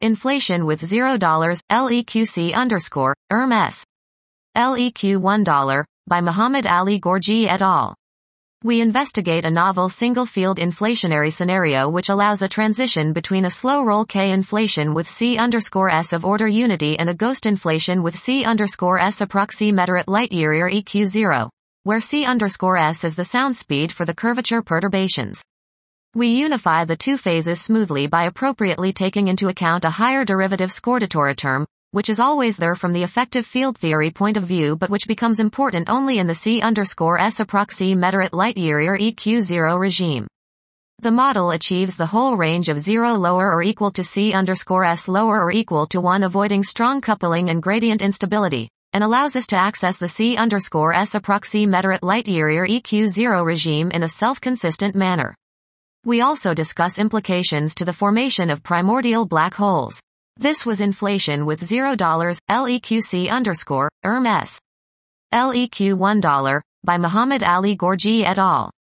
Inflation with $0, LEQC underscore, ERM-S. LEQ $1, by Muhammad Ali Gorgi et al. We investigate a novel single-field inflationary scenario which allows a transition between a slow roll K inflation with C_S of order unity and a ghost inflation with C_S approximeter light-year EQ0, where C_S is the sound speed for the curvature perturbations. We unify the two phases smoothly by appropriately taking into account a higher derivative Skordatory term, which is always there from the effective field theory point of view but which becomes important only in the C_S approximeter light-year EQ0 regime. The model achieves the whole range of 0 lower or equal to C_S lower or equal to 1, avoiding strong coupling and gradient instability, and allows us to access the C_S approximeter light-year EQ0 regime in a self-consistent manner. We also discuss implications to the formation of primordial black holes. This was Inflation with $0, LEQC underscore, ERM-S. LEQ $1, by Muhammad Ali Gorgi et al.